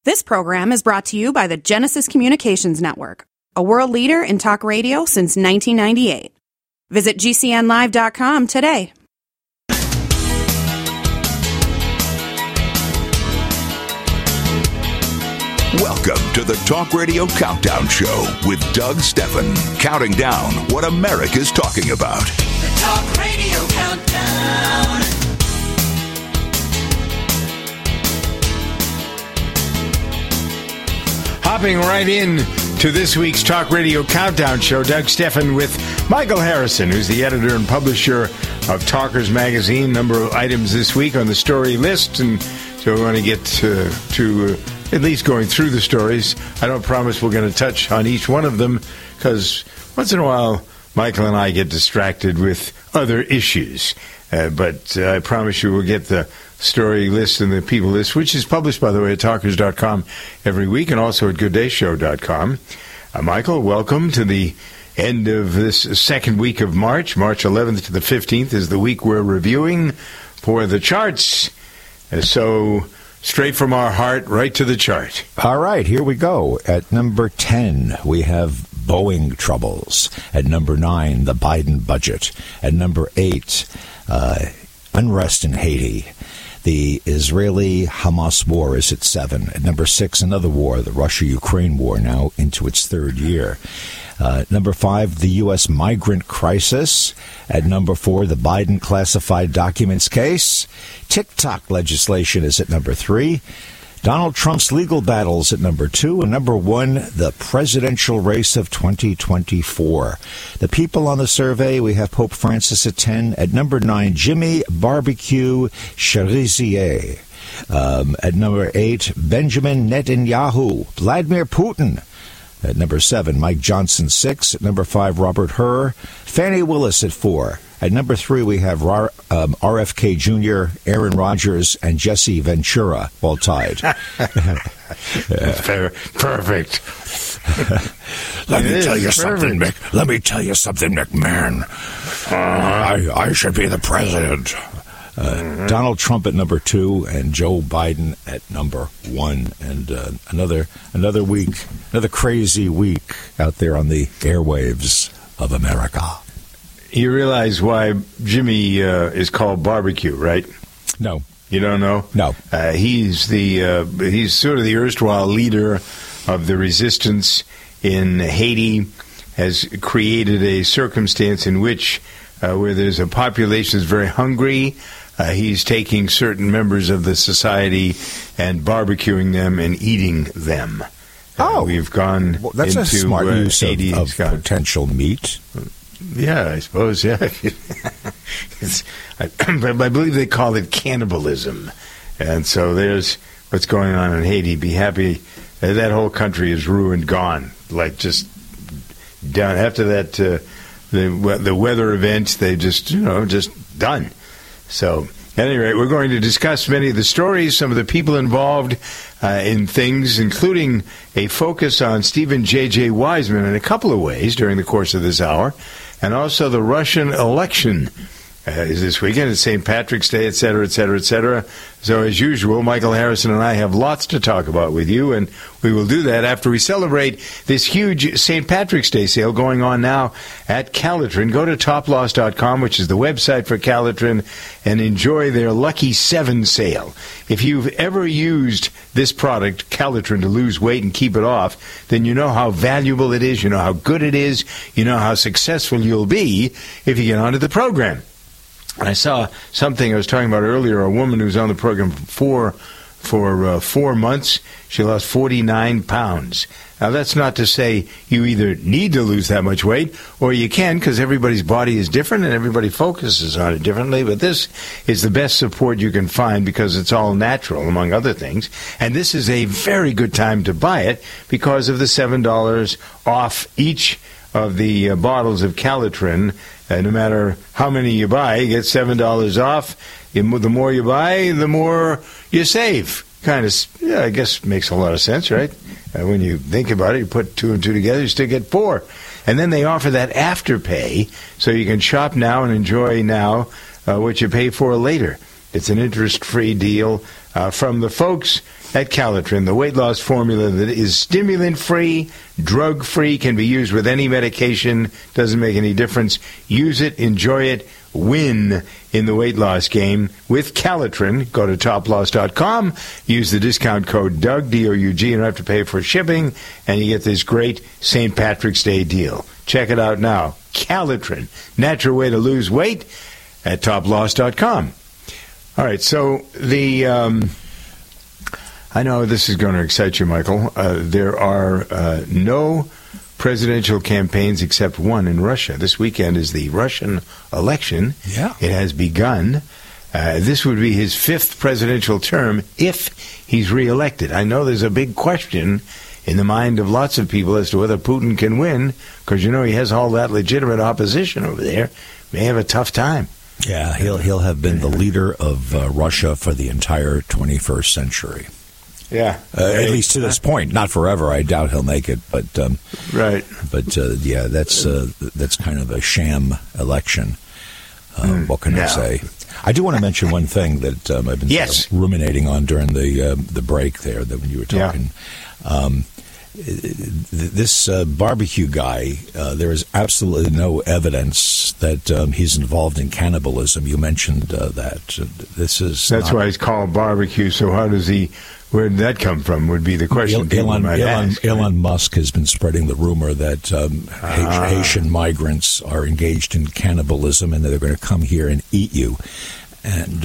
This program is brought to you by the Genesis Communications Network, a world leader in talk radio since 1998. Visit GCNlive.com today. Welcome to the Talk Radio Countdown Show with Doug Steffen, counting down what America's talking about. The Talk Radio Countdown. Hopping right in to this week's Talk Radio Countdown Show, Doug Steffen with Michael Harrison, who's the editor and publisher of Talkers Magazine. Number of items this week on the story list, and so we want to get to at least going through the stories. I don't promise we're going to touch on each one of them, because once in a while, Michael and I get distracted with other issues. But I promise you we'll get the story list and the people list, which is published, by the way, at talkers.com every week and also at gooddayshow.com. Michael, welcome to the end of this second week of March. March 11th to the 15th is the week we're reviewing for the charts. So straight from our heart, right to the chart. All right, here we go. At number 10, we have Boeing troubles. At number 9, the Biden budget. At number 8, unrest in Haiti. The Israeli-Hamas war is at 7. At number 6, another war, the Russia-Ukraine war, now into its third year. Number 5, the U.S. migrant crisis. At number 4, the Biden classified documents case. TikTok legislation is at number 3. Donald Trump's legal battles at number 2. And number 1, the presidential race of 2024. The people on the survey, we have Pope Francis at 10. At number 9, Jimmy Barbecue Cherizier. At number 8, Benjamin Netanyahu. Vladimir Putin. At number 7, Mike Johnson, 6. At number 5, Robert Hur. Fannie Willis at 4. At number 3, we have RFK Jr., Aaron Rodgers, and Jesse Ventura, all tied. Perfect. Let me tell you something, McMahon. I should be the president. Donald Trump at number 2 and Joe Biden at number 1. And another week, another crazy week out there on the airwaves of America. You realize why Jimmy is called barbecue, right? No. You don't know? No. He's sort of the erstwhile leader of the resistance in Haiti, has created a circumstance in which where there's a population that's very hungry, he's taking certain members of the society and barbecuing them and eating them. We've gone that's into a smart use Haiti of potential meat. Yeah, I suppose, yeah. I believe they call it cannibalism. And so there's what's going on in Haiti. Be happy that whole country is ruined, gone. Like just done. After that, the weather event, they just done. So at any rate, we're going to discuss many of the stories, some of the people involved in things, including a focus on Stephen J.J. Wiseman in a couple of ways during the course of this hour, and also the Russian election is this weekend. It's St. Patrick's Day, et cetera, et cetera, et cetera. So as usual, Michael Harrison and I have lots to talk about with you, and we will do that after we celebrate this huge St. Patrick's Day sale going on now at Calitrin. Go to toploss.com, which is the website for Calitrin, and enjoy their Lucky 7 sale. If you've ever used this product, Calitrin, to lose weight and keep it off, then you know how valuable it is, you know how good it is, you know how successful you'll be if you get onto the program. I saw something I was talking about earlier, a woman who's on the program for 4 months. She lost 49 pounds. Now, that's not to say you either need to lose that much weight or you can, because everybody's body is different and everybody focuses on it differently. But this is the best support you can find because it's all natural, among other things. And this is a very good time to buy it because of the $7 off each of the bottles of Calitrin. No matter how many you buy, you get $7 off. The more you buy, the more you save. Kind of, yeah, I guess makes a lot of sense, right? When you think about it, you put 2 and 2 together, you still get 4. And then they offer that afterpay, so you can shop now and enjoy now what you pay for later. It's an interest-free deal from the folks at Calitrin, the weight loss formula that is stimulant-free, drug-free, can be used with any medication, doesn't make any difference. Use it, enjoy it, win in the weight loss game with Calitrin. Go to toploss.com, use the discount code DOUG, D-O-U-G, you don't have to pay for shipping, and you get this great St. Patrick's Day deal. Check it out now. Calitrin, natural way to lose weight at toploss.com. All right, so I know this is going to excite you, Michael. There are no presidential campaigns except one in Russia. This weekend is the Russian election. Yeah. It has begun. This would be his 5th presidential term if he's reelected. I know there's a big question in the mind of lots of people as to whether Putin can win, because, you know, he has all that legitimate opposition over there. May have a tough time. Yeah, he'll have been the leader of Russia for the entire 21st century. Yeah, at least to this point. Not forever. I doubt he'll make it. But right. But yeah, that's kind of a sham election. What can I say? I do want to mention one thing that I've been sort of ruminating on during the break there. That when you were talking. Yeah. This barbecue guy, there is absolutely no evidence that he's involved in cannibalism. You mentioned that. That's why he's called barbecue. So where did that come from would be the question people might ask. Elon Musk has been spreading the rumor that Haitian migrants are engaged in cannibalism and that they're going to come here and eat you. And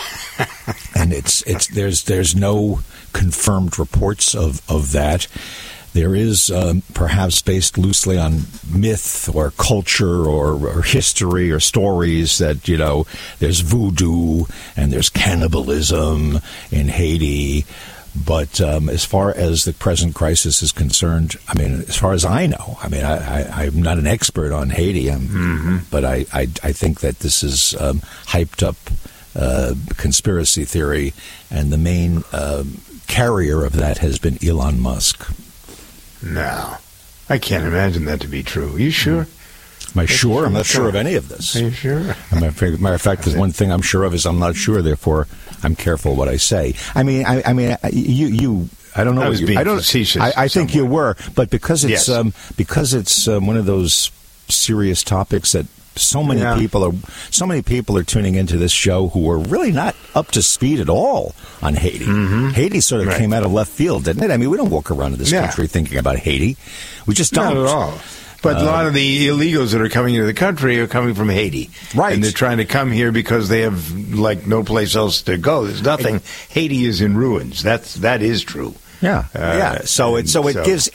there's no confirmed reports of that. There is perhaps based loosely on myth or culture or history or stories that, you know, there's voodoo and there's cannibalism in Haiti. But as far as the present crisis is concerned, I mean, as far as I know, I mean, I'm not an expert on Haiti, but I think that this is hyped up conspiracy theory, and the main carrier of that has been Elon Musk. No, I can't imagine that to be true. Are you sure? Am I sure? I'm not sure of any of this. Are you sure? Matter of fact, there's one thing I'm sure of is I'm not sure. Therefore, I'm careful what I say. I mean, you. I don't know. I think you were, but because it's one of those serious topics that so many people are tuning into this show who are really not up to speed at all on Haiti. Haiti sort of came out of left field, didn't it? I mean, we don't walk around in this country thinking about Haiti. We just don't. Not at all. But a lot of the illegals that are coming into the country are coming from Haiti. Right. And they're trying to come here because they have, like, no place else to go. There's nothing. Haiti is in ruins. That is true. Yeah. So it gives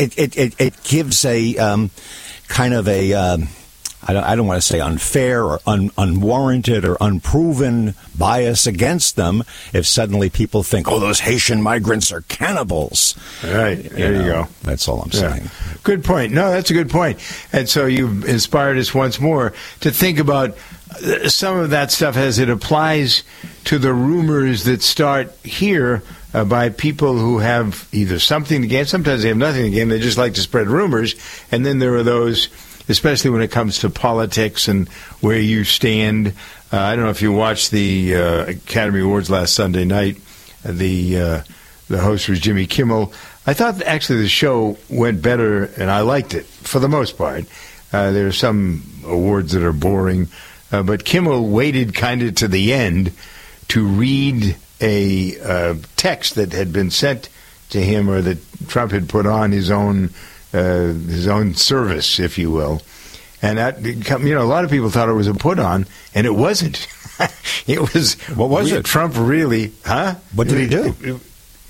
a kind of a I don't want to say unfair or unwarranted or unproven bias against them if suddenly people think, oh, those Haitian migrants are cannibals. Right. There you go. That's all I'm saying. Good point. No, that's a good point. And so you've inspired us once more to think about some of that stuff as it applies to the rumors that start here by people who have either something to gain. Sometimes they have nothing to gain. They just like to spread rumors. And then there are those, especially when it comes to politics and where you stand. I don't know if you watched the Academy Awards last Sunday night. The host was Jimmy Kimmel. I thought actually the show went better, and I liked it for the most part. There are some awards that are boring, but Kimmel waited kind of to the end to read a text that had been sent to him, or that Trump had put on his own service, if you will. And that, you know, a lot of people thought it was a put on, and it wasn't. It was. What was it? Trump really? Huh? What did he do?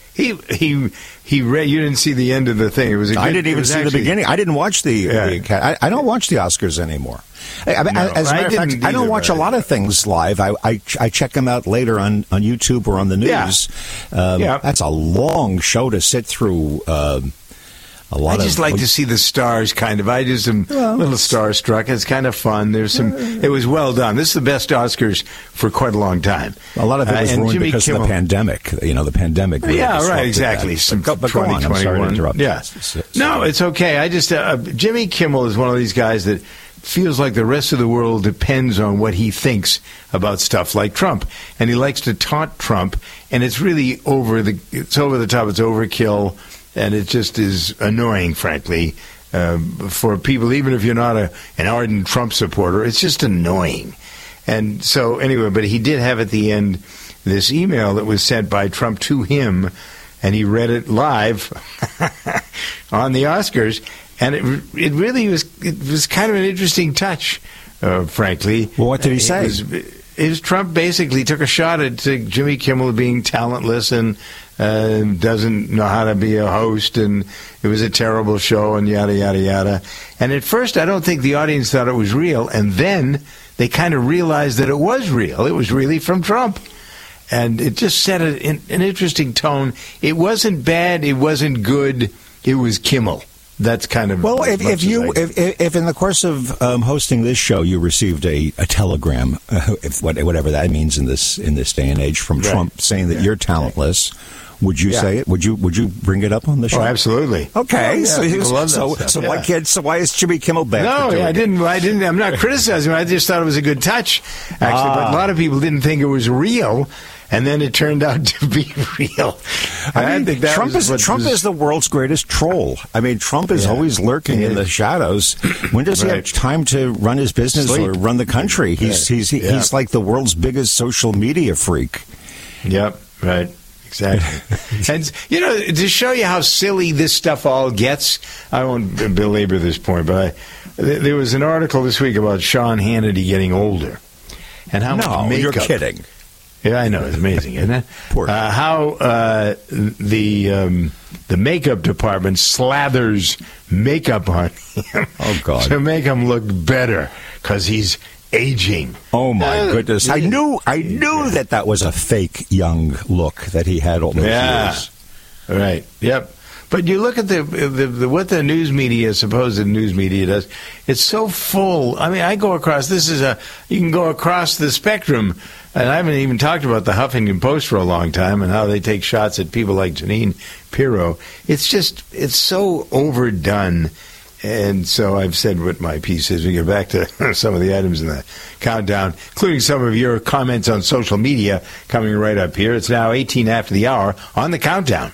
He read. You didn't see the end of the thing. It was. I didn't even see the beginning. I didn't watch I don't watch the Oscars anymore. As a matter of fact, I don't watch a lot of things live. I check them out later on YouTube or on the news. That's a long show to sit through. I just like to see the stars, kind of. I just am a little starstruck. It's kind of fun. There's some. It was well done. This is the best Oscars for quite a long time. A lot of it was ruined because of the pandemic. You know, the pandemic. Really exactly. But go on. I'm sorry to interrupt. Yeah. No, it's okay. I just Jimmy Kimmel is one of these guys that feels like the rest of the world depends on what he thinks about stuff like Trump. And he likes to taunt Trump, and it's really over the top, it's overkill, and it just is annoying, frankly, for people, even if you're not an ardent Trump supporter. It's just annoying. And so, anyway, but he did have at the end this email that was sent by Trump to him, and he read it live on the Oscars, and it really was kind of an interesting touch, frankly. Well, what did he say? It was Trump basically took a shot at Jimmy Kimmel being talentless and doesn't know how to be a host, and it was a terrible show, and yada, yada, yada. And at first, I don't think the audience thought it was real, and then they kind of realized that it was real. It was really from Trump. And it just set an interesting tone. It wasn't bad. It wasn't good. It was Kimmel. That's kind of if in the course of hosting this show you received a telegram, whatever that means in this day and age, from Trump saying that you're talentless, would you say it? Would you bring it up on the show? Oh, absolutely. Okay, so why is Jimmy Kimmel back? No, I didn't. I'm not criticizing. I just thought it was a good touch, actually. But a lot of people didn't think it was real. And then it turned out to be real. I think Trump is the world's greatest troll. I mean, Trump is always lurking in the shadows. When does he have time to run his business or run the country? He's like the world's biggest social media freak. Yep, right. Exactly. And, to show you how silly this stuff all gets, I won't belabor this point, but there was an article this week about Sean Hannity getting older. And how much makeup. You're kidding. Yeah, I know. It's amazing, isn't it? How the makeup department slathers makeup on him to make him look better because he's aging. Oh, my goodness. I knew that was a fake young look that he had all those years. Right. Yep. But you look at the what the news media, supposed news media does. It's so full. I mean, I go across. You can go across the spectrum, and I haven't even talked about the Huffington Post for a long time and how they take shots at people like Jeanine Pirro. It's so overdone. And so I've said what my piece is. We get back to some of the items in the countdown, including some of your comments on social media coming right up here. It's now 18 after the hour on the countdown.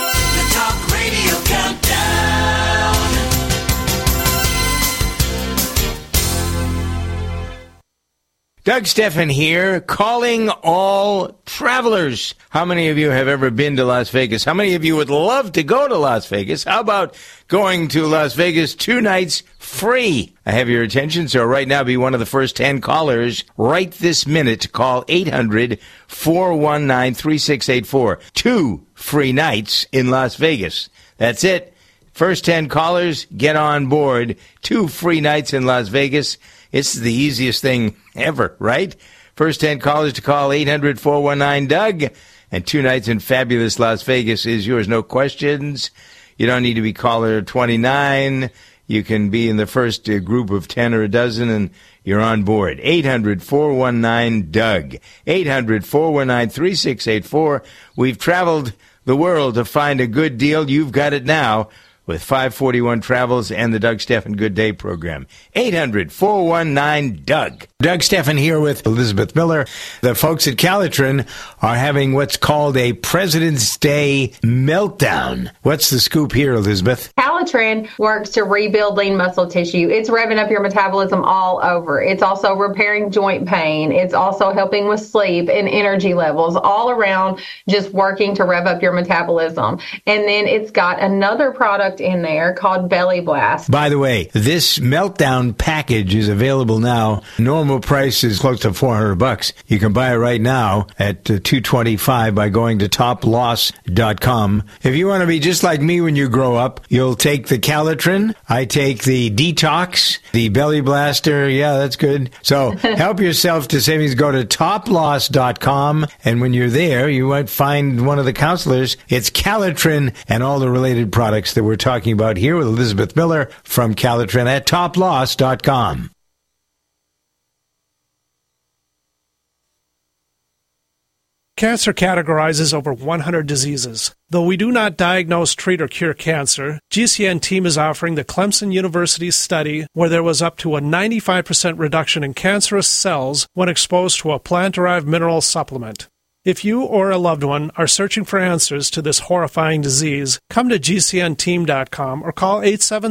Doug Steffen here, calling all travelers. How many of you have ever been to Las Vegas? How many of you would love to go to Las Vegas? How about going to Las Vegas 2 nights free? I have your attention, so right now be one of the first 10 callers right this minute. Call 800-419-3684. 2 free nights in Las Vegas. That's it. First 10 callers, get on board. 2 free nights in Las Vegas. It's the easiest thing ever, right? First 10 callers to call 800-419-DOUG. And 2 nights in fabulous Las Vegas is yours. No questions. You don't need to be caller 29. You can be in the first group of 10 or a dozen, and you're on board. 800-419-DOUG. 800-419-3684. We've traveled the world to find a good deal. You've got it now with 541 Travels and the Doug Steffen Good Day program. 800-419-DOUG. Doug Steffen here with Elizabeth Miller. The folks at Calitrin are having what's called a President's Day meltdown. What's the scoop here, Elizabeth? Calitrin works to rebuild lean muscle tissue. It's revving up your metabolism all over. It's also repairing joint pain. It's also helping with sleep and energy levels, all around just working to rev up your metabolism. And then it's got another product in there called Belly Blast. By the way, this meltdown package is available now. Normal price is close to $400. You can buy it right now at $225 by going to toploss.com. If you want to be just like me when you grow up, you'll take the Calitrin. I take the Detox, the Belly Blaster. Yeah, that's good. So help yourself to savings. Go to toploss.com, and when you're there, you might find one of the counselors. It's Calitrin and all the related products that we're talking about here with Elizabeth Miller from Calitrin at toploss.com. Cancer categorizes over 100 diseases. Though we do not diagnose, treat, or cure cancer, GCN team is offering the Clemson University study where there was up to a 95% reduction in cancerous cells when exposed to a plant-derived mineral supplement. If you or a loved one are searching for answers to this horrifying disease, come to GCNteam.com or call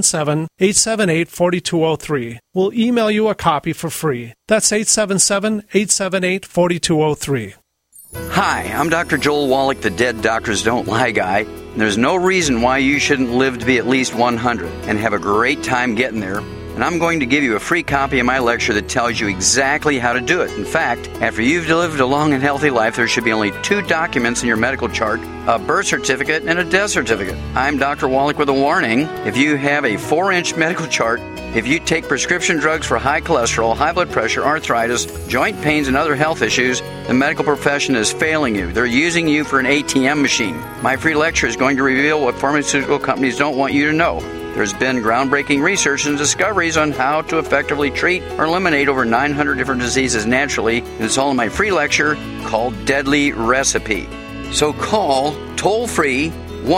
877-878-4203. We'll email you a copy for free. That's 877-878-4203. Hi, I'm Dr. Joel Wallach, the Dead Doctors Don't Lie guy. And there's no reason why you shouldn't live to be at least 100 and have a great time getting there. And I'm going to give you a free copy of my lecture that tells you exactly how to do it. In fact, after you've lived a long and healthy life, there should be only 2 documents in your medical chart, a birth certificate and a death certificate. I'm Dr. Wallach with a warning. If you have a 4-inch medical chart, if you take prescription drugs for high cholesterol, high blood pressure, arthritis, joint pains, and other health issues, the medical profession is failing you. They're using you for an ATM machine. My free lecture is going to reveal what pharmaceutical companies don't want you to know. There's been groundbreaking research and discoveries on how to effectively treat or eliminate over 900 different diseases naturally, and it's all in my free lecture called Deadly Recipe. So call toll-free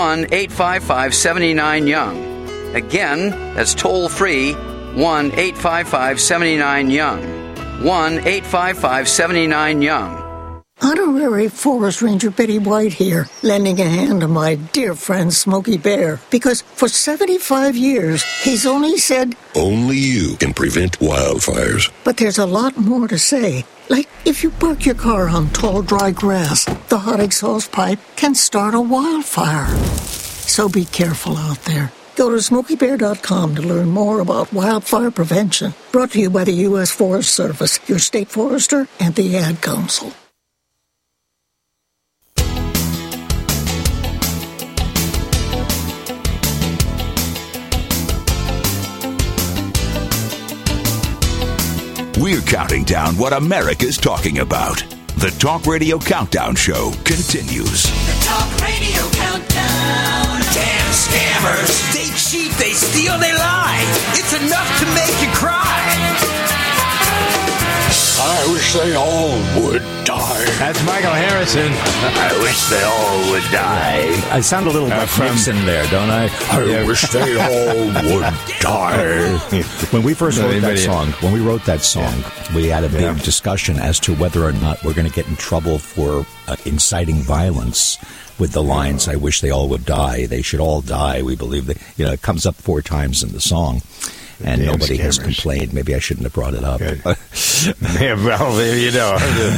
1-855-79-YOUNG. Again, that's toll-free 1-855-79-YOUNG. 1-855-79-YOUNG. Honorary Forest Ranger Betty White here, lending a hand to my dear friend Smokey Bear, because for 75 years, he's only said, only you can prevent wildfires. But there's a lot more to say. Like, if you park your car on tall, dry grass, the hot exhaust pipe can start a wildfire. So be careful out there. Go to SmokeyBear.com to learn more about wildfire prevention. Brought to you by the U.S. Forest Service, your state forester, and the Ad Council. We're counting down what America's talking about. The Talk Radio Countdown Show continues. The Talk Radio Countdown. Damn scammers. They cheat, they steal, they lie. It's enough to make you cry. I wish they all would die. That's Michael Harrison. I wish they all would die. I sound a little like Nixon there, don't I? I wish they all would die. When we first wrote that song, we had a big discussion as to whether or not we're going to get in trouble for inciting violence with the lines, I wish they all would die. They should all die. We believe that, it comes up 4 times in the song. And nobody has complained. Maybe I shouldn't have brought it up. Yeah, well, there you go.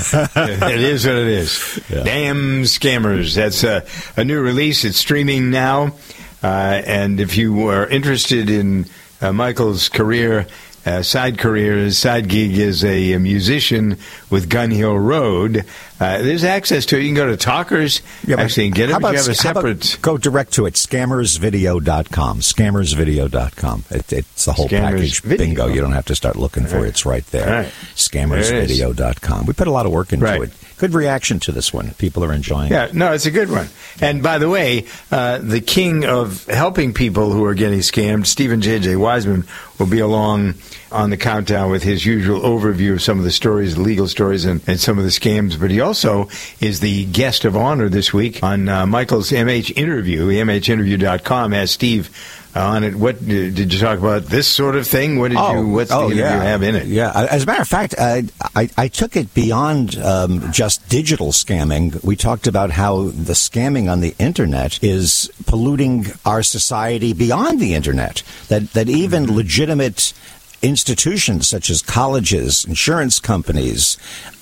It is what it is. Yeah. Damn scammers. That's a new release. It's streaming now. And if you are interested in Michael's career, side gig as a musician with Gun Hill Road, there's access to it. You can go to Talkers actually and get it, but you have a separate... Go direct to it, scammersvideo.com. Scammersvideo.com. It's the whole package. Bingo. You don't have to start looking for it. It's right there. Right. Scammersvideo.com. We put a lot of work into it. Good reaction to this one. People are enjoying it. Yeah, no, it's a good one. And by the way, the king of helping people who are getting scammed, Stephen J.J. Wiseman, will be along on the countdown with his usual overview of some of the stories, the legal stories, and some of the scams. But he also is the guest of honor this week on Michael's MH interview. MHinterview.com has Steve on it. What did you talk about? This sort of thing? What's the interview have in it? Yeah, as a matter of fact, I took it beyond just digital scamming. We talked about how the scamming on the internet is polluting our society beyond the internet. That even legitimate institutions such as colleges, insurance companies,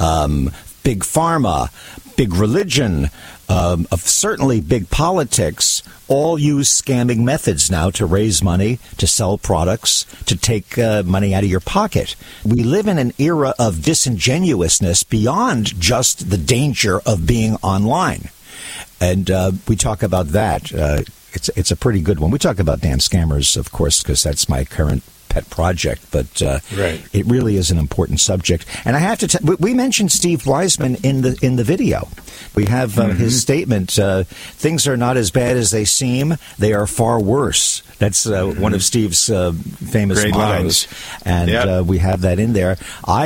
big pharma, big religion, certainly big politics, all use scamming methods now to raise money, to sell products, to take money out of your pocket. We live in an era of disingenuousness beyond just the danger of being online. And we talk about that. It's a pretty good one. We talk about damn scammers, of course, because that's my current pet project, but Right. it really is an important subject. And I have to we mentioned Steve Wiseman in the video. We have his statement, things are not as bad as they seem, they are far worse. That's one of Steve's famous Great mottos, lines. and we have that in there.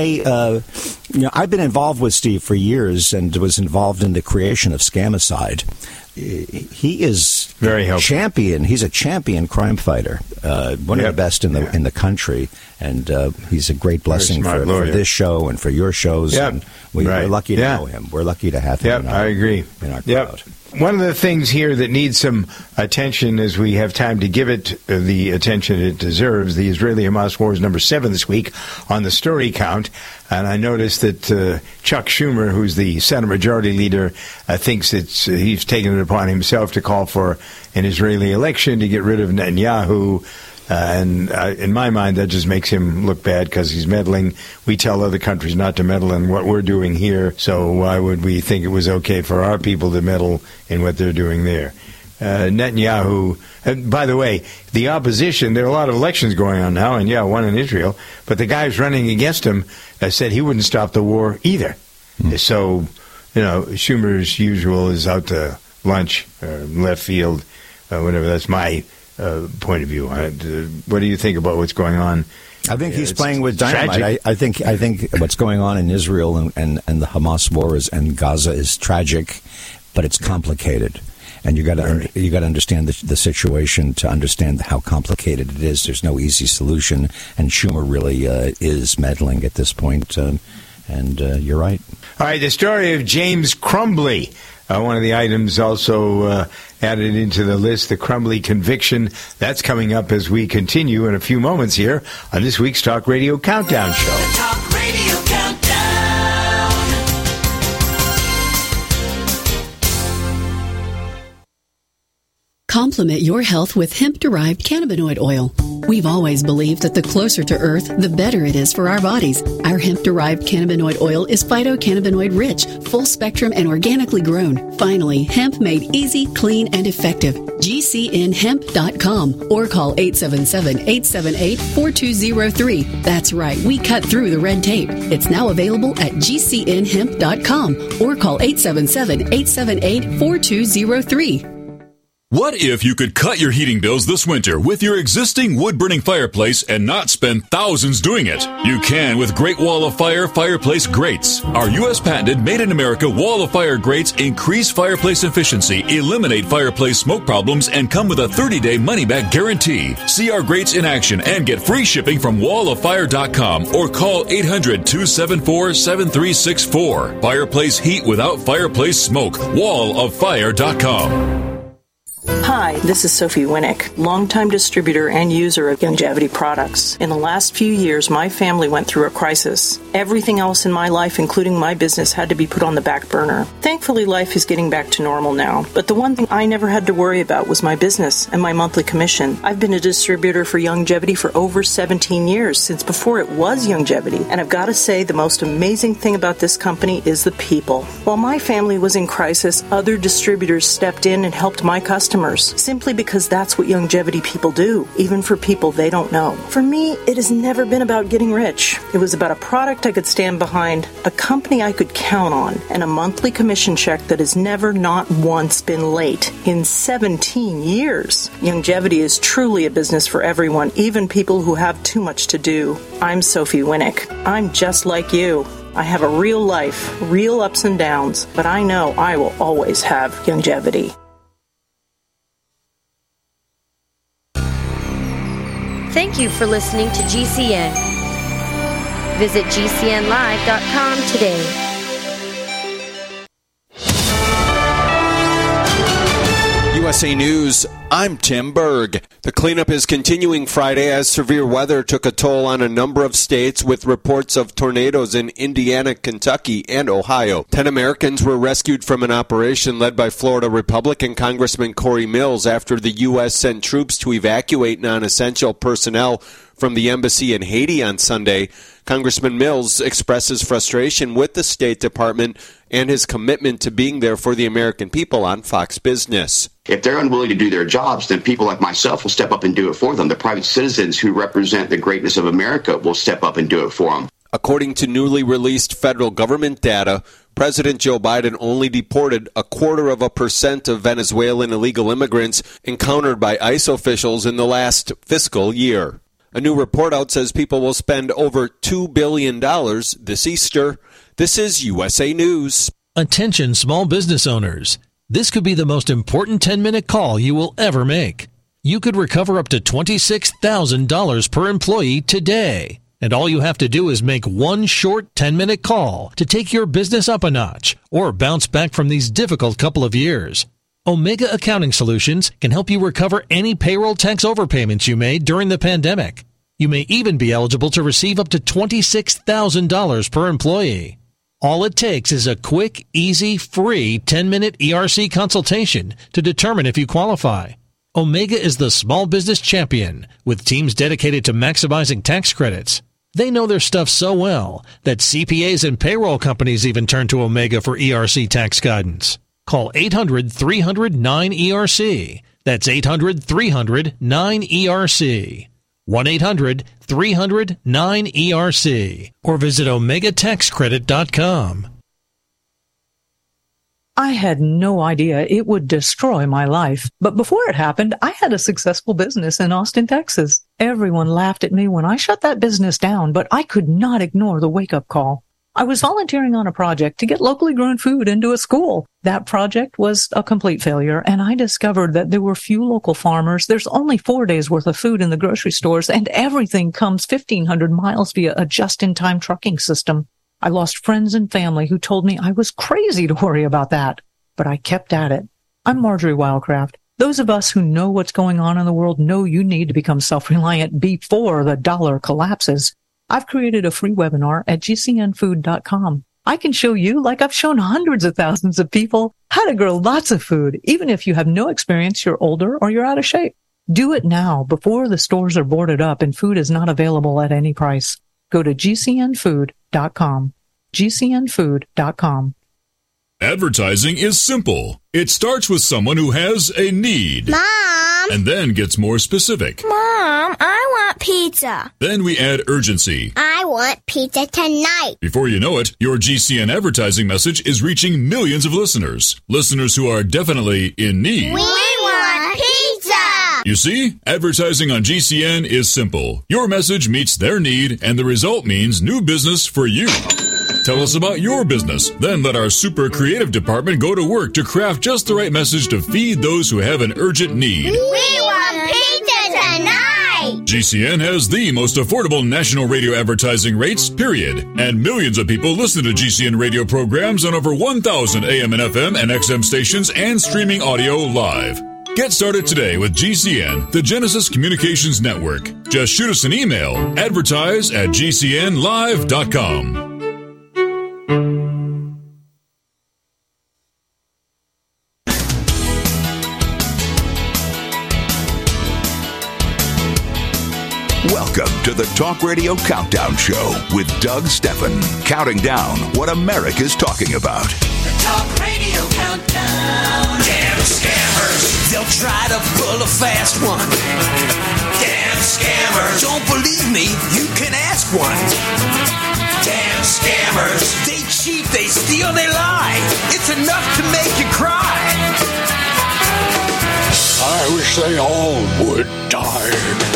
I've been involved with Steve for years and was involved in the creation of Scamicide. He is very helpful. Champion. He's a champion crime fighter, one of the best in the country, and he's a great blessing for this show and for your shows. Yep. And we're lucky to know him. We're lucky to have him. I agree. In our crowd. One of the things here that needs some attention as we have time to give it the attention it deserves, the Israeli-Hamas war is number 7 this week on the story count. And I noticed that Chuck Schumer, who's the Senate Majority Leader, thinks he's taken it upon himself to call for an Israeli election to get rid of Netanyahu. And in my mind, that just makes him look bad because he's meddling. We tell other countries not to meddle in what we're doing here, so why would we think it was okay for our people to meddle in what they're doing there? Netanyahu, by the way, the opposition, there are a lot of elections going on now, and one in Israel, but the guy who's running against him said he wouldn't stop the war either. So, Schumer's usual is out to lunch, left field, whatever. That's my point of view on it. What do you think about what's going on? I think he's playing with dynamite. I think what's going on in Israel and the Hamas war and Gaza is tragic, but it's complicated. And you got to understand the situation to understand how complicated it is. There's no easy solution, and Schumer really is meddling at this point. And you're right. All right, the story of James Crumbly. One of the items also added into the list, the Crumbly conviction. That's coming up as we continue in a few moments here on this week's Talk Radio Countdown Show. The Talk Radio Countdown. Complement your health with hemp-derived cannabinoid oil. We've always believed that the closer to Earth, the better it is for our bodies. Our hemp-derived cannabinoid oil is phytocannabinoid-rich, full-spectrum, and organically grown. Finally, hemp made easy, clean, and effective. GCNhemp.com or call 877-878-4203. That's right, we cut through the red tape. It's now available at GCNhemp.com or call 877-878-4203. What if you could cut your heating bills this winter with your existing wood-burning fireplace and not spend thousands doing it? You can with Great Wall of Fire fireplace grates. Our U.S. patented made-in-America Wall of Fire grates increase fireplace efficiency, eliminate fireplace smoke problems, and come with a 30-day money-back guarantee. See our grates in action and get free shipping from walloffire.com or call 800-274-7364. Fireplace heat without fireplace smoke. walloffire.com. Hi, this is Sophie Winnick, longtime distributor and user of Youngevity products. In the last few years, my family went through a crisis. Everything else in my life, including my business, had to be put on the back burner. Thankfully, life is getting back to normal now. But the one thing I never had to worry about was my business and my monthly commission. I've been a distributor for Youngevity for over 17 years, since before it was Youngevity. And I've got to say, the most amazing thing about this company is the people. While my family was in crisis, other distributors stepped in and helped my customers, simply because that's what Youngevity people do, even for people they don't know. For me, it has never been about getting rich. It was about a product I could stand behind, a company I could count on, and a monthly commission check that has never not once been late in 17 years. Youngevity is truly a business for everyone, even people who have too much to do. I'm Sophie Winnick. I'm just like you. I have a real life, real ups and downs, but I know I will always have Youngevity. Thank you for listening to GCN. Visit GCNlive.com today. USA News, I'm Tim Berg. The cleanup is continuing Friday as severe weather took a toll on a number of states with reports of tornadoes in Indiana, Kentucky, and Ohio. 10 Americans were rescued from an operation led by Florida Republican Congressman Corey Mills after the U.S. sent troops to evacuate non-essential personnel from the embassy in Haiti on Sunday. Congressman Mills expresses frustration with the State Department and his commitment to being there for the American people on Fox Business. If they're unwilling to do their jobs, then people like myself will step up and do it for them. The private citizens who represent the greatness of America will step up and do it for them. According to newly released federal government data, President Joe Biden only deported 0.25% of Venezuelan illegal immigrants encountered by ICE officials in the last fiscal year. A new report out says people will spend over $2 billion this Easter. This is USA News. Attention small business owners. This could be the most important 10-minute call you will ever make. You could recover up to $26,000 per employee today. And all you have to do is make one short 10-minute call to take your business up a notch or bounce back from these difficult couple of years. Omega Accounting Solutions can help you recover any payroll tax overpayments you made during the pandemic. You may even be eligible to receive up to $26,000 per employee. All it takes is a quick, easy, free 10-minute ERC consultation to determine if you qualify. Omega is the small business champion with teams dedicated to maximizing tax credits. They know their stuff so well that CPAs and payroll companies even turn to Omega for ERC tax guidance. Call 800-300-9ERC. That's 800-300-9ERC. 1-800-300-9ERC. Or visit OmegaTaxCredit.com. I had no idea it would destroy my life. But before it happened, I had a successful business in Austin, Texas. Everyone laughed at me when I shut that business down, but I could not ignore the wake-up call. I was volunteering on a project to get locally grown food into a school. That project was a complete failure, and I discovered that there were few local farmers. There's only 4 days worth of food in the grocery stores, and everything comes 1,500 miles via a just-in-time trucking system. I lost friends and family who told me I was crazy to worry about that, but I kept at it. I'm Marjorie Wildcraft. Those of us who know what's going on in the world know you need to become self-reliant before the dollar collapses. I've created a free webinar at gcnfood.com. I can show you, like I've shown hundreds of thousands of people, how to grow lots of food, even if you have no experience, you're older, or you're out of shape. Do it now before the stores are boarded up and food is not available at any price. Go to gcnfood.com. gcnfood.com. Advertising is simple. It starts with someone who has a need. Mom! And then gets more specific. Mom, I want pizza. Then we add urgency. I want pizza tonight. Before you know it, your GCN advertising message is reaching millions of listeners. Listeners who are definitely in need. We want pizza! You see, advertising on GCN is simple. Your message meets their need, and the result means new business for you. Tell us about your business. Then let our super creative department go to work to craft just the right message to feed those who have an urgent need. We want pizza tonight! GCN has the most affordable national radio advertising rates, period. And millions of people listen to GCN radio programs on over 1,000 AM and FM and XM stations and streaming audio live. Get started today with GCN, the Genesis Communications Network. Just shoot us an email, advertise@gcnlive.com. Welcome to the Talk Radio Countdown Show with Doug Steffen, counting down what America's talking about. The Talk Radio Countdown. Damn scammers, they'll try to pull a fast one. Damn scammers, don't believe me? You can ask one. Damn scammers, they cheat, they steal, they lie. It's enough to make you cry. I wish they all would die.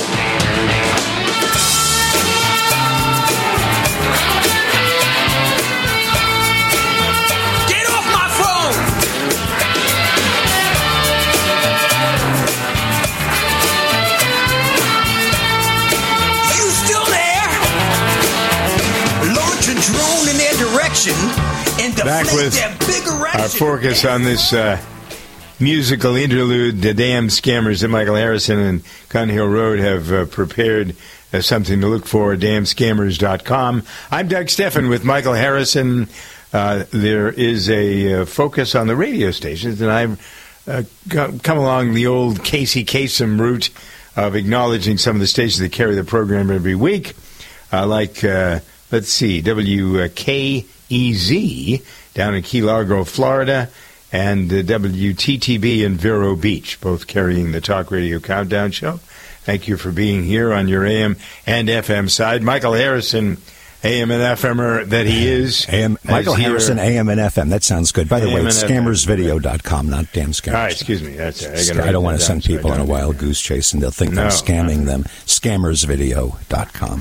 Drone in their direction and back with their big erection. Our focus on this musical interlude, The Damn Scammers, that Michael Harrison and Gun Hill Road have prepared as something to look for, damnscammers.com. I'm Doug Steffen with Michael Harrison. There is a focus on the radio stations, and I've come along the old Casey Kasem route of acknowledging some of the stations that carry the program every week, like... let's see, WKEZ down in Key Largo, Florida, and WTTB in Vero Beach, both carrying the Talk Radio Countdown Show. Thank you for being here on your AM and FM side. Michael Harrison, AM and FMer that he is. Michael Harrison, AM and FM. That sounds good. By the way, it's scammersvideo.com, not damn scammers. All right, excuse me. That's it. I don't want to send people on a wild goose chase, and they'll think I'm scamming them. Scammersvideo.com.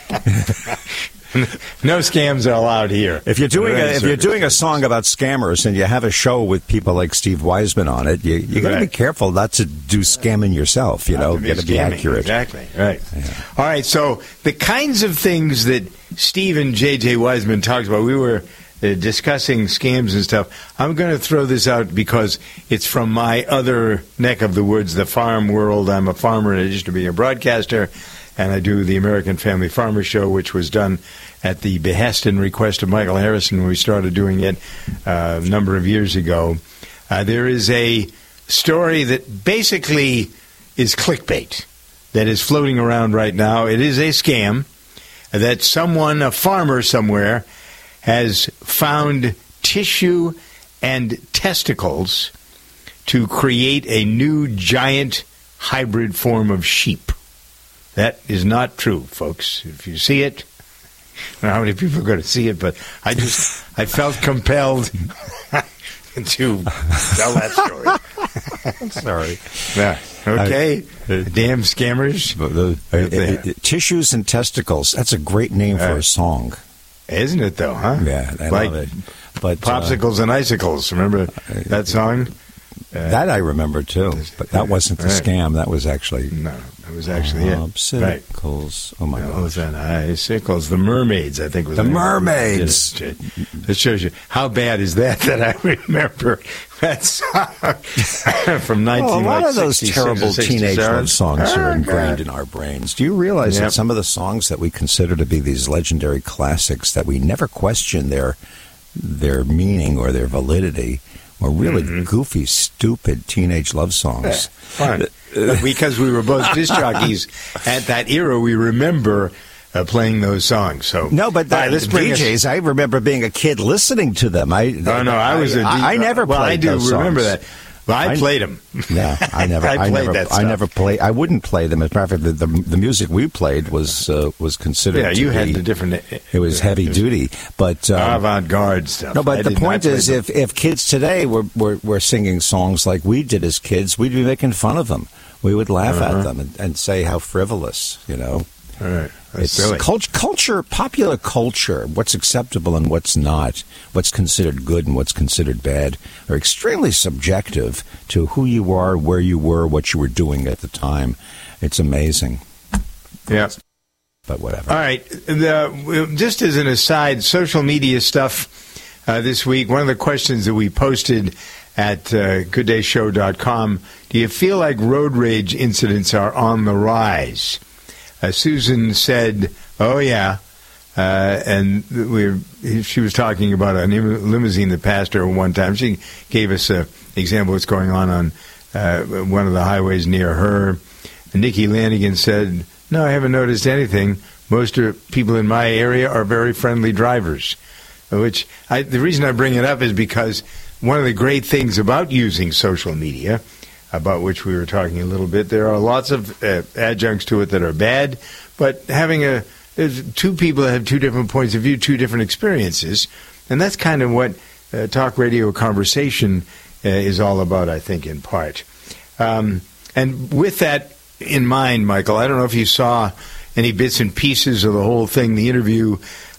No scams are allowed here. If you're doing a song about scammers and you have a show with people like Steve Wiseman on it, you got to be careful not to do scamming yourself. You got to be accurate. Exactly. Right. Yeah. All right. So the kinds of things that Steve and J.J. Wiseman talked about, we were discussing scams and stuff. I'm going to throw this out because it's from my other neck of the woods, the farm world. I'm a farmer in addition to being a broadcaster. And I do the American Family Farmer Show, which was done at the behest and request of Michael Harrison when we started doing it a number of years ago. There is a story that basically is clickbait that is floating around right now. It is a scam that someone, a farmer somewhere, has found tissue and testicles to create a new giant hybrid form of sheep. That is not true, folks. If you see it, I don't know how many people are going to see it, but I felt compelled to tell that story. I'm sorry. Yeah. Okay. Damn scammers. Tissues and testicles. That's a great name for a song. Isn't it, though, huh? Yeah, I love it. But Popsicles and Icicles. Remember that song? That I remember, too. But that wasn't the scam. That was actually... No, it was actually it. Popsicles. Oh, my God. Popsicles and Icicles. The Mermaids, I think, was the Mermaids. It shows you how bad is that I remember that song from 1966. A lot of those terrible teenage love songs are ingrained in our brains. Do you realize that some of the songs that we consider to be these legendary classics that we never question their meaning or their validity were really goofy, stupid teenage love songs? Fun. Because we were both disc jockeys at that era, we remember playing those songs. So no, but the DJs, I remember being a kid listening to them. I never played I do those remember songs. that. Well, I played them. Yeah, I never. I never played. I wouldn't play them. As a matter of fact, the music we played was considered. Yeah, you had the different. It was heavy duty, but avant-garde stuff. No, but the point is, if kids today were singing songs like we did as kids, we'd be making fun of them. We would laugh at them and say how frivolous, you know. All right. It's culture, popular culture, what's acceptable and what's not, what's considered good and what's considered bad, are extremely subjective to who you are, where you were, what you were doing at the time. It's amazing. Yeah. But whatever. All right. Just as an aside, social media stuff this week, one of the questions that we posted at gooddayshow.com, do you feel like road rage incidents are on the rise? Susan said, "Oh yeah," and she was talking about a limousine that passed her one time. She gave us an example of what's going on one of the highways near her. And Nikki Lanigan said, "No, I haven't noticed anything. Most people in my area are very friendly drivers." Which the reason I bring it up is because one of the great things about using social media, about which we were talking a little bit, there are lots of adjuncts to it that are bad, but having there's two people that have two different points of view, two different experiences, and that's kind of what talk radio conversation is all about, I think, in part. And with that in mind, Michael, I don't know if you saw any bits and pieces of the whole thing, the interview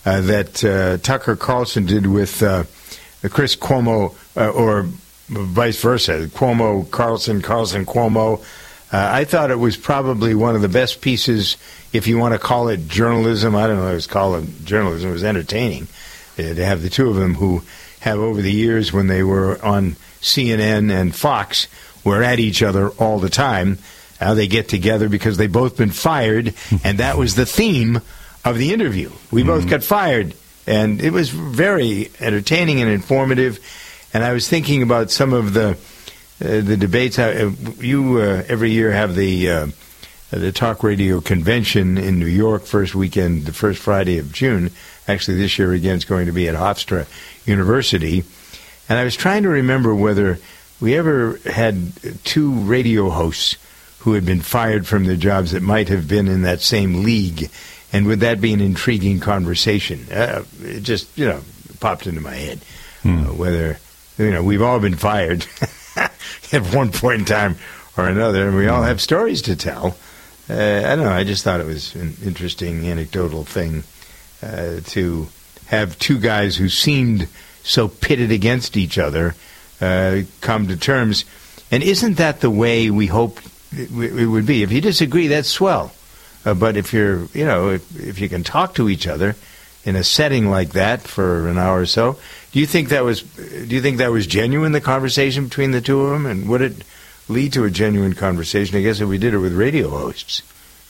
that Tucker Carlson did with Chris Cuomo, or vice versa, Cuomo, Carlson, Cuomo. I thought it was probably one of the best pieces, if you want to call it journalism. I don't know if it's called journalism. It was entertaining to have the two of them who have, over the years when they were on CNN and Fox, were at each other all the time. Now they get together because they've both been fired, and that was the theme of the interview. We both got fired, and it was very entertaining and informative. And I was thinking about some of the debates. You every year have the Talk Radio Convention in New York, first weekend, the first Friday of June. Actually, this year again it's going to be at Hofstra University. And I was trying to remember whether we ever had two radio hosts who had been fired from their jobs that might have been in that same league. And would that be an intriguing conversation? It just, popped into my head. Whether, we've all been fired at one point in time or another, and we all have stories to tell. I don't know. I just thought it was an interesting anecdotal thing to have two guys who seemed so pitted against each other come to terms. And isn't that the way we hope it would be? If you disagree, that's swell. But if you're, if you can talk to each other in a setting like that for an hour or so, do you think that was genuine, the conversation between the two of them? And would it lead to a genuine conversation? I guess if we did it with radio hosts.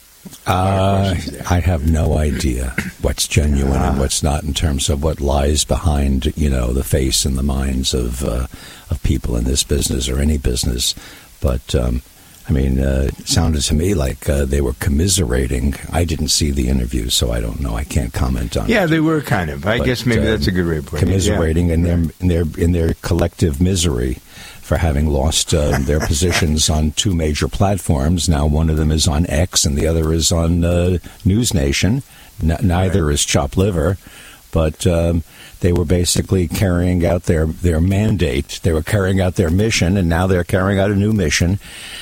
I have no idea what's genuine and what's not in terms of what lies behind, the face and the minds of people in this business or any business. But it sounded to me like they were commiserating. I didn't see the interview, so I don't know. I can't comment on it. Yeah, they were kind of. I guess maybe that's a good way of putting it. Commiserating in their collective misery for having lost their positions on two major platforms. Now one of them is on X and the other is on News Nation. Neither is Chop Liver, but they were basically carrying out their mandate. They were carrying out their mission, and now they're carrying out a new mission.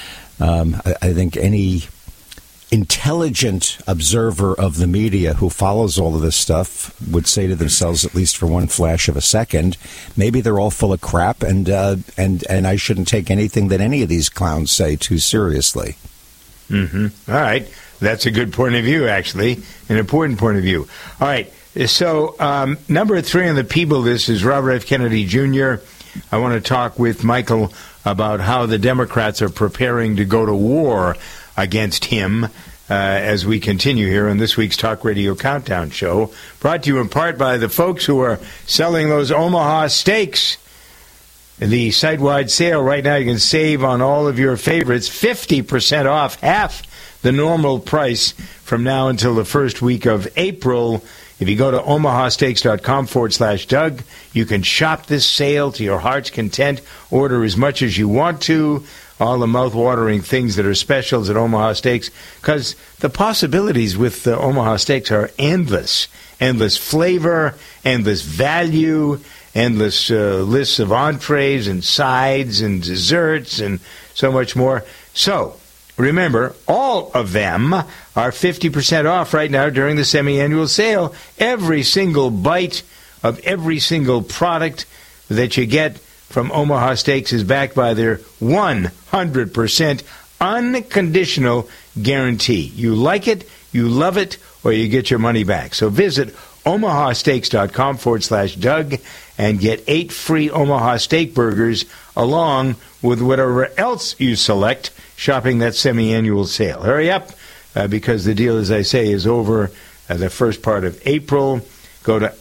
I think any intelligent observer of the media who follows all of this stuff would say to themselves, at least for one flash of a second, maybe they're all full of crap, and I shouldn't take anything that any of these clowns say too seriously. Mm-hmm. All right. That's a good point of view, actually, an important point of view. All right. So number 3 on the people list is Robert F. Kennedy Jr. I want to talk with Michael about how the Democrats are preparing to go to war against him as we continue here on this week's Talk Radio Countdown Show, brought to you in part by the folks who are selling those Omaha steaks. The site-wide sale right now, you can save on all of your favorites, 50% off, half the normal price from now until the first week of April. If you go to omahasteaks.com/Doug, you can shop this sale to your heart's content, order as much as you want to, all the mouth-watering things that are specials at Omaha Steaks, because the possibilities with the Omaha Steaks are endless. Endless flavor, endless value, endless lists of entrees and sides and desserts and so much more. So, remember, all of them are 50% off right now during the semi-annual sale. Every single bite of every single product that you get from Omaha Steaks is backed by their 100% unconditional guarantee. You like it, you love it, or you get your money back. So visit omahasteaks.com/Doug and get 8 free Omaha Steak burgers along with whatever else you select shopping that semi-annual sale. Hurry up, because the deal, as I say, is over the first part of April. Go to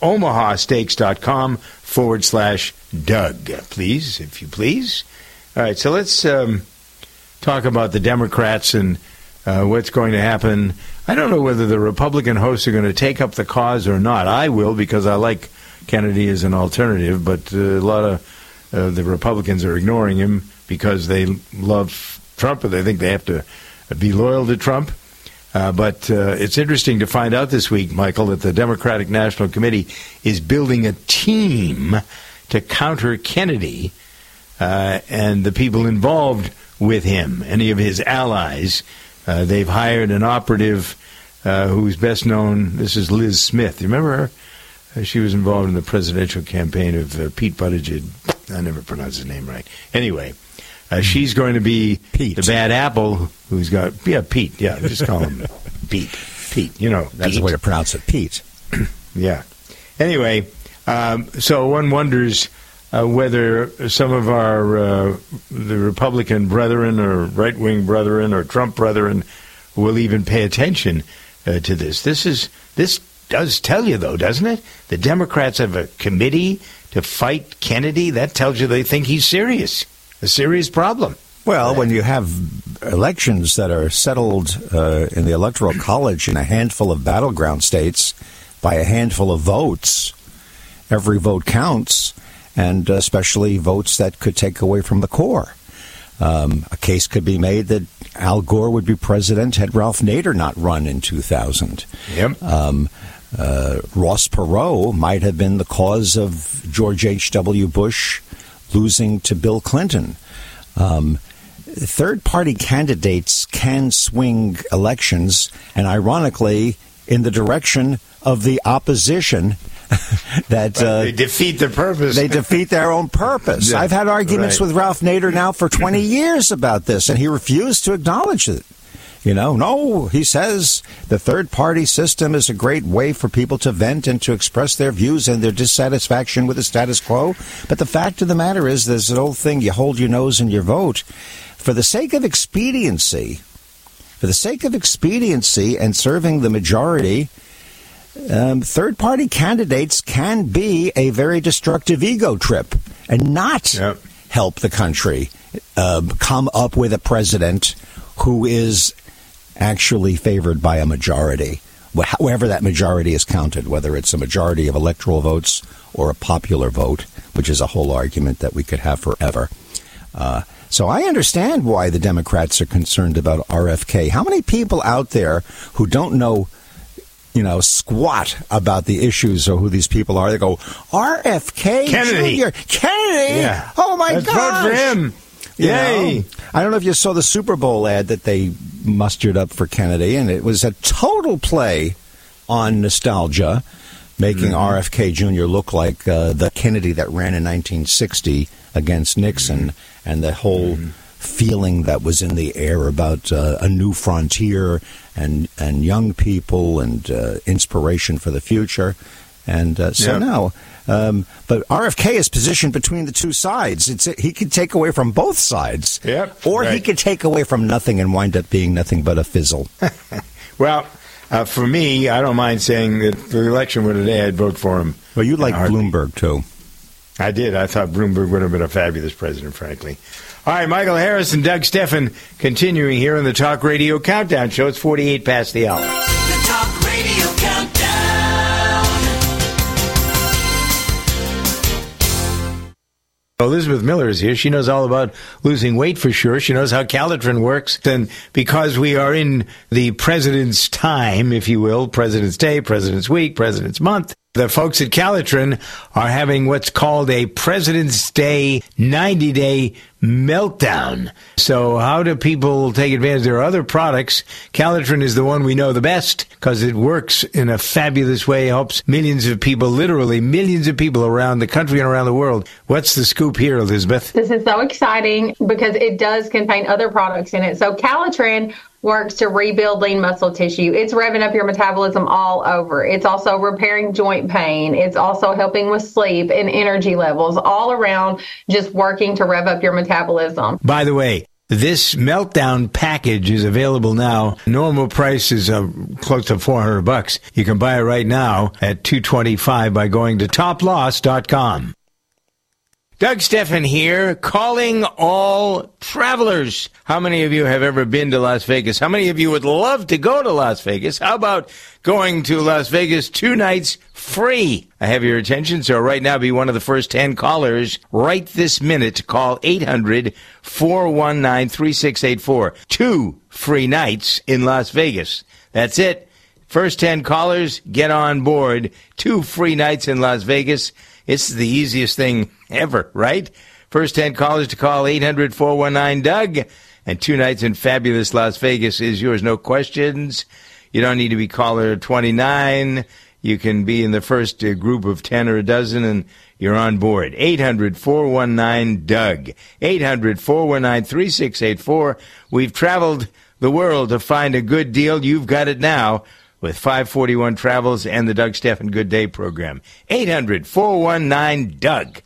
omahasteaks.com/Doug, please, if you please. All right, so let's talk about the Democrats and what's going to happen. I don't know whether the Republican hosts are going to take up the cause or not. I will, because I like Kennedy as an alternative, but a lot of the Republicans are ignoring him because they love Trump, or they think they have to be loyal to Trump. But it's interesting to find out this week, Michael, that the Democratic National Committee is building a team to counter Kennedy and the people involved with him, any of his allies. They've hired an operative who's best known. This is Liz Smith. You remember her? She was involved in the presidential campaign of Pete Buttigieg. I never pronounced his name right. Anyway, she's going to be Pete, the bad apple who's got... Yeah, Pete. Yeah, just call him Pete. Pete, you know. That's Pete. the way to pronounce it, Pete. Yeah. Anyway, so one wonders whether some of our the Republican brethren or right-wing brethren or Trump brethren will even pay attention to this. This does tell you, though, doesn't it? The Democrats have a committee to fight Kennedy. That tells you they think he's serious, a serious problem. Well, when you have elections that are settled in the Electoral College in a handful of battleground states by a handful of votes, every vote counts, and especially votes that could take away from the core. A case could be made that Al Gore would be president had Ralph Nader not run in 2000. Yep. Ross Perot might have been the cause of George H.W. Bush losing to Bill Clinton. Third-party candidates can swing elections, and ironically, in the direction of the opposition. They defeat the purpose. They defeat their own purpose. Yeah, I've had arguments with Ralph Nader now for 20 years about this, and he refused to acknowledge it. No, he says the third-party system is a great way for people to vent and to express their views and their dissatisfaction with the status quo. But the fact of the matter is, there's an old thing, you hold your nose and you vote. For the sake of expediency and serving the majority, third-party candidates can be a very destructive ego trip and not help the country come up with a president who is actually favored by a majority, however that majority is counted, whether it's a majority of electoral votes or a popular vote, which is a whole argument that we could have forever. So I understand why the Democrats are concerned about RFK. How many people out there who don't know, squat about the issues or who these people are, they go, RFK Kennedy. Jr. Kennedy? Yeah. Oh, my Let's gosh. vote for him. Yay. I don't know if you saw the Super Bowl ad that they mustered up for Kennedy, and it was a total play on nostalgia, making RFK Jr. look like the Kennedy that ran in 1960 against Nixon, and the whole feeling that was in the air about a new frontier and young people and inspiration for the future. And now... but RFK is positioned between the two sides. He could take away from both sides. Or he could take away from nothing and wind up being nothing but a fizzle. Well, for me, I don't mind saying that the election would have I'd vote for him. Well, you like Bloomberg, too. I did. I thought Bloomberg would have been a fabulous president, frankly. All right, Michael Harris and Doug Steffen continuing here on the Talk Radio Countdown Show. It's 48 past the hour. The Talk Radio Countdown. Elizabeth Miller is here. She knows all about losing weight for sure. She knows how Calitrin works. And because we are in the President's time, if you will, President's Day, President's Week, President's Month, the folks at Calitrin are having what's called a President's Day 90-day meltdown. So how do people take advantage? There are other products. Calitrin is the one we know the best because it works in a fabulous way, helps millions of people, literally millions of people around the country and around the world. What's the scoop here, Elizabeth? This is so exciting because it does contain other products in it. So Calitrin works to rebuild lean muscle tissue. It's revving up your metabolism all over. It's also repairing joint pain. It's also helping with sleep and energy levels, all around just working to rev up your metabolism. By the way, this meltdown package is available now. Normal price is close to $400. You can buy it right now at $225 by going to toploss.com. Doug Steffen here, calling all travelers. How many of you have ever been to Las Vegas? How many of you would love to go to Las Vegas? How about going to Las Vegas 2 nights free? I have your attention, so right now be one of the first 10 callers right this minute to call 800-419-3684. 2 free nights in Las Vegas. That's it. First 10 callers, get on board. 2 free nights in Las Vegas. It's the easiest thing ever, right? First 10 callers to call 800-419-DOUG. And 2 nights in fabulous Las Vegas is yours. No questions. You don't need to be caller 29. You can be in the first group of 10 or a dozen, and you're on board. 800-419-DOUG. 800-419-3684. We've traveled the world to find a good deal. You've got it now with 541 Travels and the Doug Steffen Good Day program. 800-419-DOUG.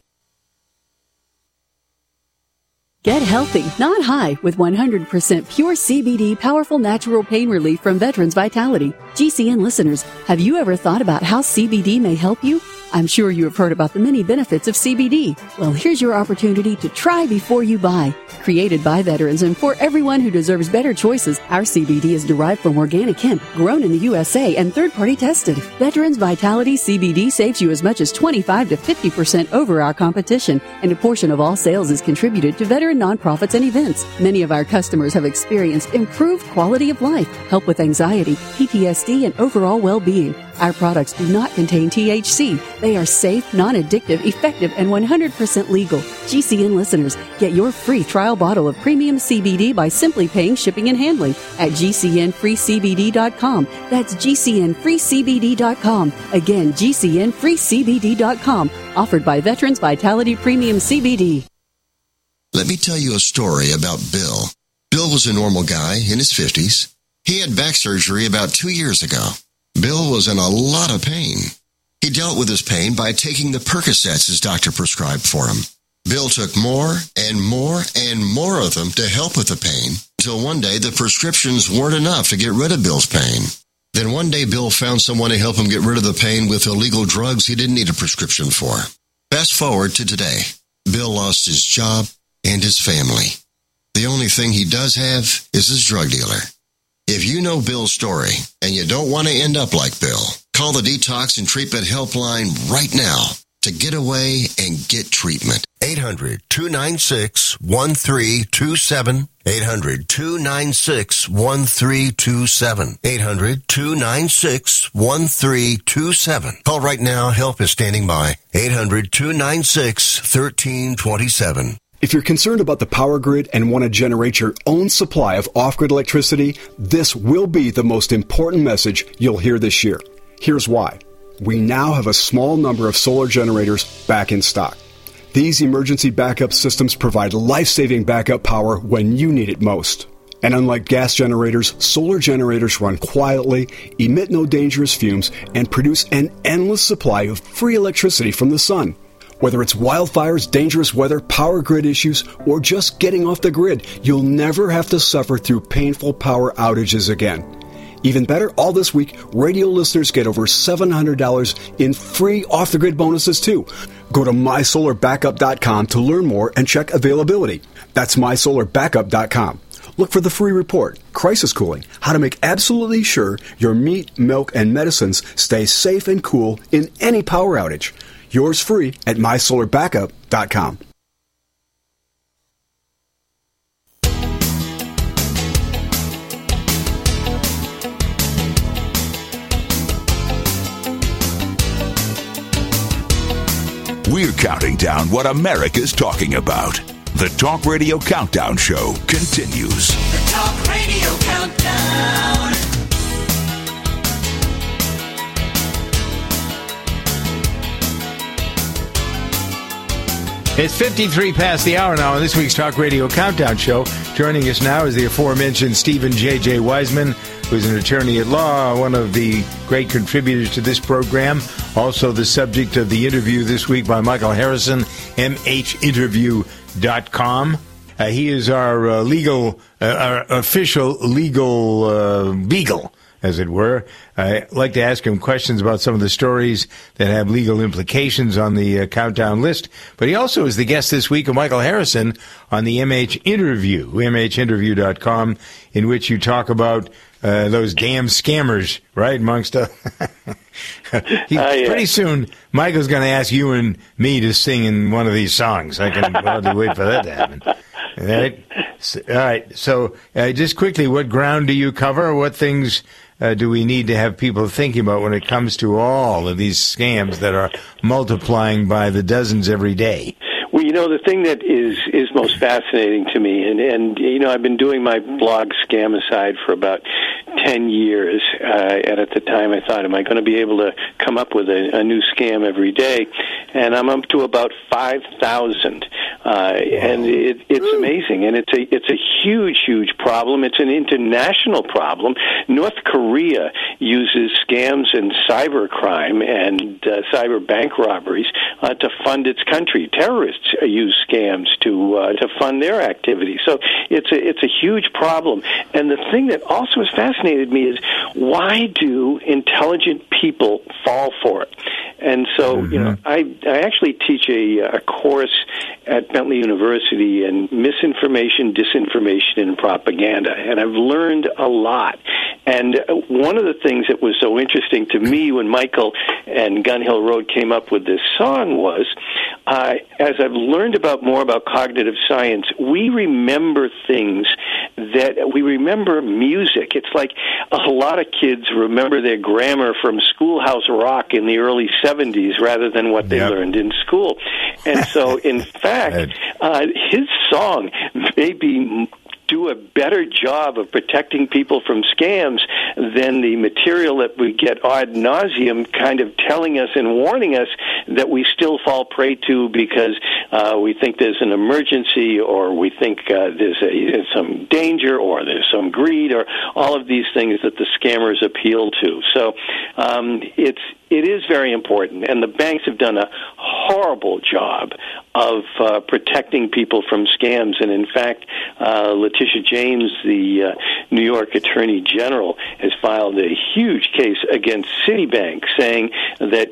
Get healthy, not high, with 100% pure CBD powerful natural pain relief from Veterans Vitality. GCN listeners, have you ever thought about how CBD may help you? I'm sure you have heard about the many benefits of CBD. Well, here's your opportunity to try before you buy. Created by veterans and for everyone who deserves better choices, our CBD is derived from organic hemp, grown in the USA and third-party tested. Veterans Vitality CBD saves you as much as 25 to 50% over our competition, and a portion of all sales is contributed to veteran nonprofits and events. Many of our customers have experienced improved quality of life, help with anxiety, PTSD, and overall well-being. Our products do not contain THC. They are safe, non-addictive, effective, and 100% legal. GCN listeners, get your free trial bottle of premium CBD by simply paying shipping and handling at GCNFreeCBD.com. That's GCNFreeCBD.com. Again, GCNFreeCBD.com. Offered by Veterans Vitality Premium CBD. Let me tell you a story about Bill. Bill was a normal guy in his 50s. He had back surgery about 2 years ago. Bill was in a lot of pain. He dealt with his pain by taking the Percocets his doctor prescribed for him. Bill took more and more and more of them to help with the pain, until one day the prescriptions weren't enough to get rid of Bill's pain. Then one day Bill found someone to help him get rid of the pain with illegal drugs he didn't need a prescription for. Fast forward to today. Bill lost his job and his family. The only thing he does have is his drug dealer. If you know Bill's story and you don't want to end up like Bill, call the Detox and Treatment Helpline right now to get away and get treatment. 800-296-1327. 800-296-1327. 800-296-1327. Call right now. Help is standing by. 800-296-1327. If you're concerned about the power grid and want to generate your own supply of off-grid electricity, this will be the most important message you'll hear this year. Here's why. We now have a small number of solar generators back in stock. These emergency backup systems provide life-saving backup power when you need it most. And unlike gas generators, solar generators run quietly, emit no dangerous fumes, and produce an endless supply of free electricity from the sun. Whether it's wildfires, dangerous weather, power grid issues, or just getting off the grid, you'll never have to suffer through painful power outages again. Even better, all this week, radio listeners get over $700 in free off-the-grid bonuses, too. Go to MySolarBackup.com to learn more and check availability. That's MySolarBackup.com. Look for the free report, Crisis Cooling, how to make absolutely sure your meat, milk, and medicines stay safe and cool in any power outage. Yours free at MySolarBackup.com. We're counting down what America's talking about. The Talk Radio Countdown Show continues. The Talk Radio Countdown. It's 53 past the hour now on this week's Talk Radio Countdown Show. Joining us now is the aforementioned Stephen J.J. Wiseman, who's an attorney at law, one of the great contributors to this program. Also the subject of the interview this week by Michael Harrison, MHinterview.com. He is our our official legal beagle, as it were. I'd like to ask him questions about some of the stories that have legal implications on the countdown list. But he also is the guest this week of Michael Harrison on the MH Interview, MHinterview.com, in which you talk about those damn scammers, right, amongst Pretty soon, Michael's going to ask you and me to sing in one of these songs. I can hardly wait for that to happen. All right. So just quickly, what ground do you cover? What things do we need to have people thinking about when it comes to all of these scams that are multiplying by the dozens every day? Well, you know, the thing that is most fascinating to me, and you know, I've been doing my blog Scamicide for about 10 years, and at the time I thought, am I going to be able to come up with a new scam every day? And I'm up to about 5,000, and it's amazing, and it's a huge problem. It's an international problem. North Korea uses scams and cybercrime and cyber bank robberies to fund its country. Terrorists use scams to fund their activities. So it's a huge problem. And the thing that also has fascinated me is, why do intelligent people fall for it? And so, you know, I actually teach a course at Bentley University in misinformation, disinformation, and propaganda, and I've learned a lot. And one of the things that was so interesting to me when Michael and Gun Hill Road came up with this song was, as I've learned more about cognitive science, we remember things that we remember music. It's like a lot of kids remember their grammar from Schoolhouse Rock in the early 70s rather than what they learned in school. And so, in fact, his song may do a better job of protecting people from scams than the material that we get ad nauseum kind of telling us and warning us that we still fall prey to because we think there's an emergency, or we think there's some danger, or there's some greed, or all of these things that the scammers appeal to. So it is very important, and the banks have done a horrible job of protecting people from scams. And in fact, Letitia James, the New York Attorney General, has filed a huge case against Citibank, saying that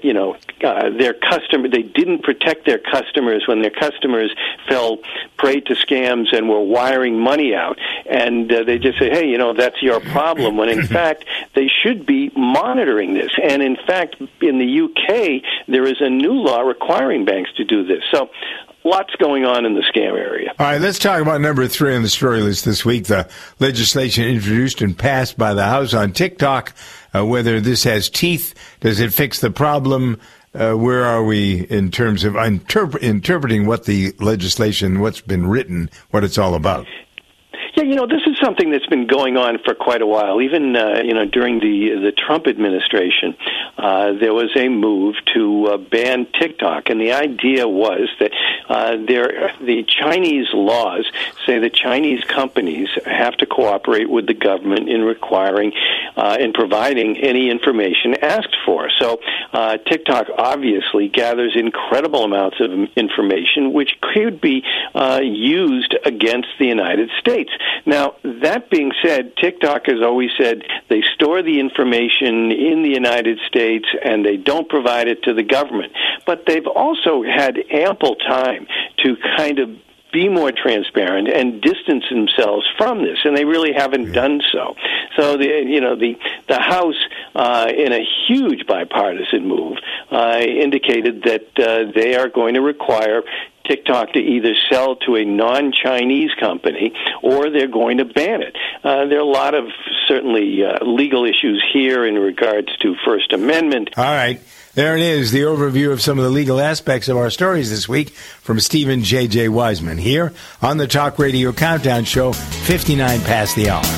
they didn't protect their customers when their customers fell prey to scams and were wiring money out. And they just say, hey, that's your problem, when in fact they should be monitoring this. And in fact, in the UK, there is a new law requiring banks to do this. So lots going on in the scam area. All right, let's talk about number 3 on the story list this week, the legislation introduced and passed by the House on TikTok. Whether this has teeth, does it fix the problem? Where are we in terms of interpreting what the legislation, what's been written, what it's all about? Yeah, this is something that's been going on for quite a while. Even, during the Trump administration, there was a move to ban TikTok. And the idea was that the Chinese laws say that Chinese companies have to cooperate with the government in requiring in providing any information asked for. So TikTok obviously gathers incredible amounts of information which could be used against the United States. Now, that being said, TikTok has always said they store the information in the United States and they don't provide it to the government. But they've also had ample time to kind of be more transparent and distance themselves from this, and they really haven't done so. So the House, in a huge bipartisan move, indicated that they are going to require TikTok to either sell to a non-Chinese company or they're going to ban it. There are a lot of certainly legal issues here in regards to First Amendment. All right. There it is, the overview of some of the legal aspects of our stories this week from Stephen J.J. Wiseman here on the Talk Radio Countdown Show, 59 past the hour.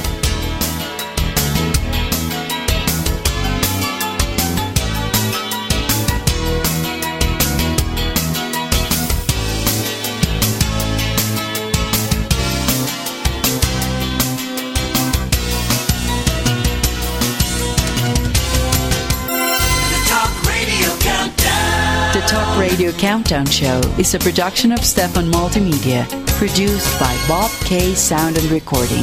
Radio Countdown Show is a production of Stefan Multimedia, produced by Bob K. Sound and Recording.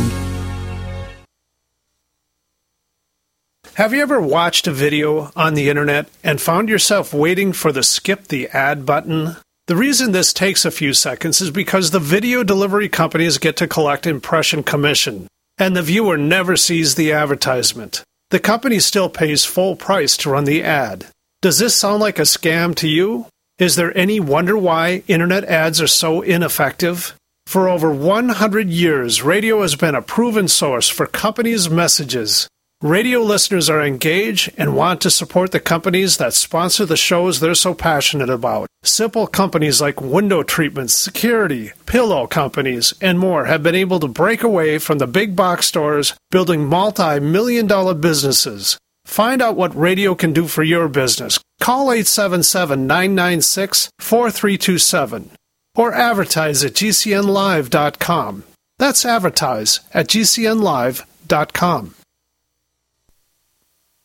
Have you ever watched a video on the internet and found yourself waiting for the skip the ad button? The reason this takes a few seconds is because the video delivery companies get to collect impression commission, and the viewer never sees the advertisement. The company still pays full price to run the ad. Does this sound like a scam to you? Is there any wonder why internet ads are so ineffective? For over 100 years, radio has been a proven source for companies' messages. Radio listeners are engaged and want to support the companies that sponsor the shows they're so passionate about. Simple companies like window treatments, security, pillow companies, and more have been able to break away from the big box stores, building multi-million-dollar businesses. Find out what radio can do for your business. Call 877-996-4327 or advertise at GCNlive.com. That's advertise at GCNlive.com.